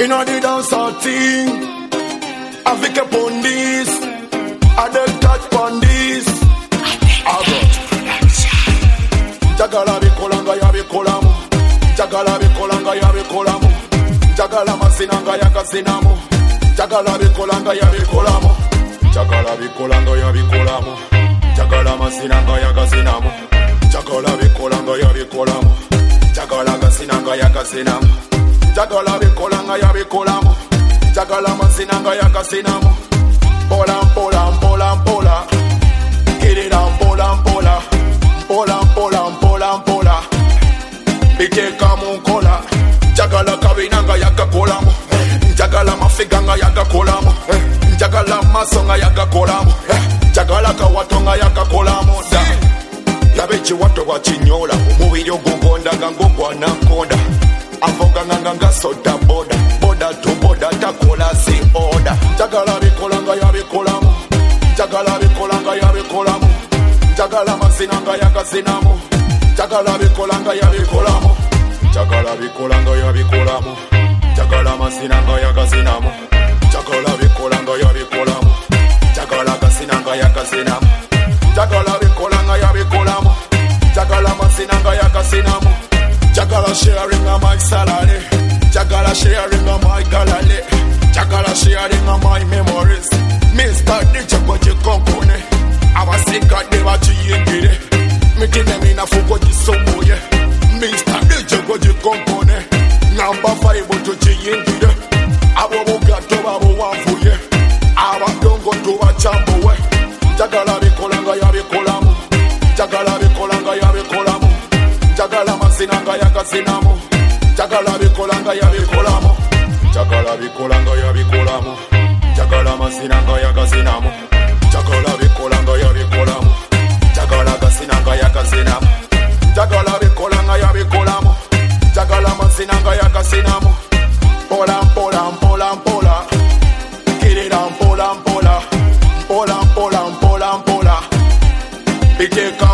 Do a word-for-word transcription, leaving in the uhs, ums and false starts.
Inna the dance all thing, avec a pondis, a the touch pondis. Jagala bikolanga ya bikolamu, Jagala bikolanga ya bikolamu, Jagala masinanga ya kasinamu, Jagala bikolanga ya bikolamu, Jagala bikolanga ya bikolamu, Jagala masinanga ya kasinamu, Jagala bikolanga ya bikolamu, Jagala kasinanga ya kasinamu, Jagala bikolanga ya bikolamu, Jagala masinanga ya kasinamu. Pola pola pola pola, get it on pola pola, pola pola pola pola. Bije kamu kola, Jagala kabinanga yaka kolamu, Jagala mafiganga yaka kolamu, Jagala masonga yaka kolamu, Jagala kawatonga yaka kolamu. Yabechi watu wachinyola, mubiri ogugonda gangogwa nakonda. Avoga nganga soda boda, boda to boda takola si order. Jagala bikolanga ya bikolamu, Jagala bikolanga ya bikolamu, Jagala masinanga ya kasinamu, Jagala bikolanga ya bikolamu, Jagala bikolanga ya bikolamu, Jagala masinanga ya kasinamu, Jagala bikolanga ya bikolamu, Jagala kasinanga ya kasinamu, Jagala bikolanga ya bikolamu, Jagala masinanga ya kasinamu. Jagala sharing on my salary, Jagala sharing on my gallery, Jagala sharing on my memories. Mister D J Koji Konkone, abasika de bachiyingire, mikine mina fuko jisomboye. Mister D J Koji Konkone, number five tuchiyingire, abo bugato babo wafuye, abadongo tubachambowe. Jagala bikolanga ya bikolamu, Jagala bikolanga ya bikolamu, Jagala masinanga ya kasinamu, Jagala bikolanga ya bikolamu, Jagala bikolanga ya bikolamu, Jagala masinanga ya kasinamu, Jagala bikolanga ya bikolamu, Jagala kasinanga ya kasinamu, Jagala bikolanga ya bikolamu, Jagala masinanga ya kasinamu. Pola pola pola pola, get it on pola pola, pola pola pola pola. Bije